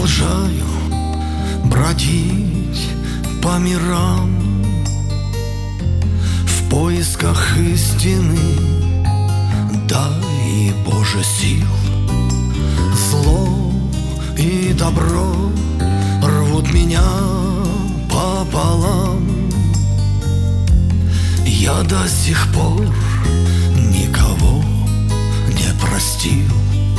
продолжаю бродить по мирам в поисках истины, дай, Боже, сил. Зло и добро рвут меня пополам. Я до сих пор никого не простил.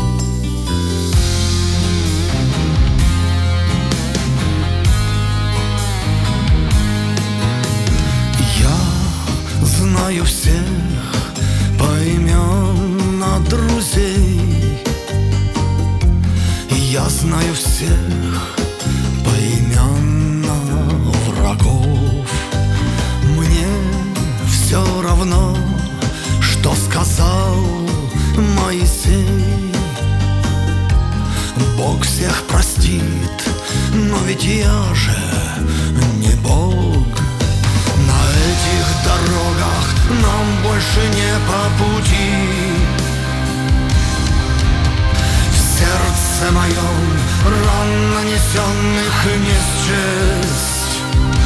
Я знаю всех поименно друзей, я знаю всех поименно врагов. Мне все равно, что сказал Моисей. Бог всех простит, но ведь я же не Бог. На этих дорогах нам больше не по пути. В сердце моем ран нанесенных не счесть.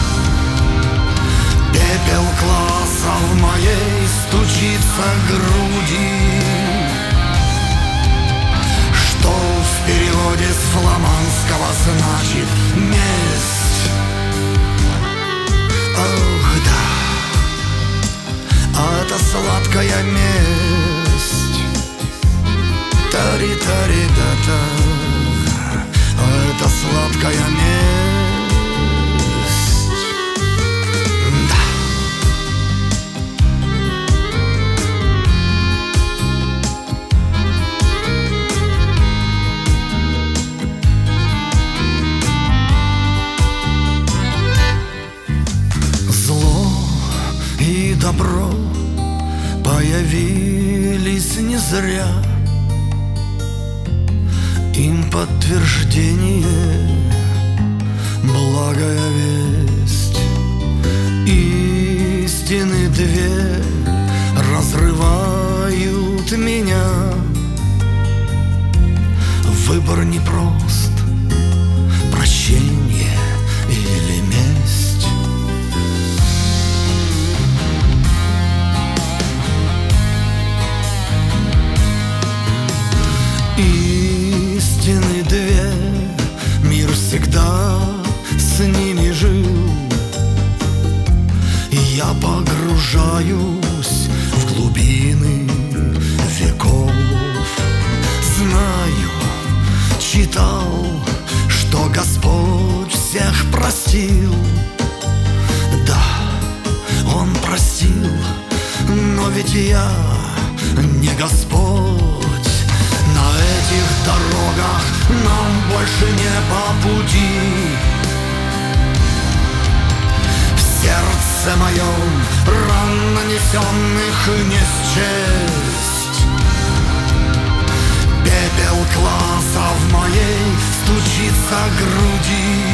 Пепел класса в моей стучится груди. Что в переводе с фламандского значит месть. Ох, да, а это сладкая месть. Тари-тари-да-да, а это сладкая месть. Да. Зло и добро появились не зря. Им подтверждение благая весть. Истины две разрывают меня. Выбор непрост, прощение или месть. Истины две, мир всегда с ними жил. Я погружаюсь в глубины веков. Знаю, читал, что Господь всех простил. Да, Он простил, но ведь я не Господь. На этих дорогах нам больше не по пути. В сердце моем ран нанесенных не счесть. Пепел класса в моей стучится груди.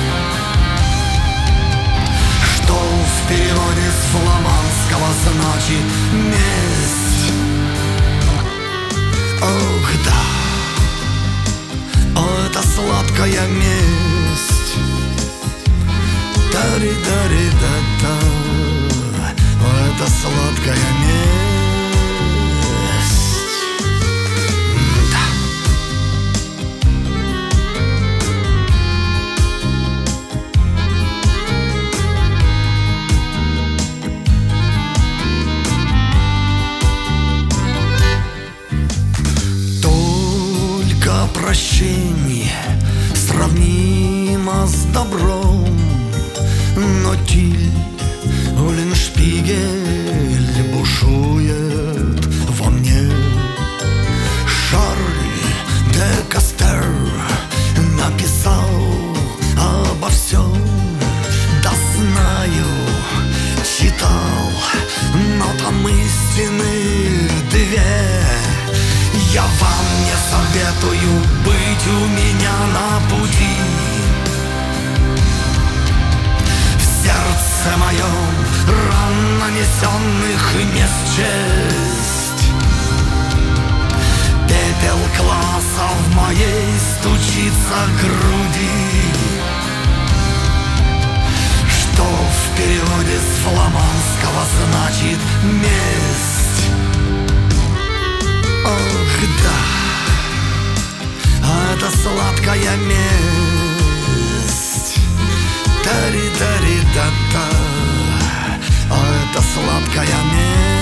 Что в переводе с фламандского значит месть. Ох, да, о, это сладкая месть. Тари-тари-да-да, о, это сладкая месть. Да. Прощение сравнимо с добром, но Тиль, Уллиншпигель бушует во мне. Шарль де Кастер написал обо всем. Да знаю, читал, но там истины две. Я вам не советую быть у меня на пути. В сердце моем ран нанесенных не счесть. Пепел класса в моей стучится вместо груди, что в переводе с фламандского значит месть. Ох, да, это сладкая месть. Тари-тари-та-та, это сладкая месть.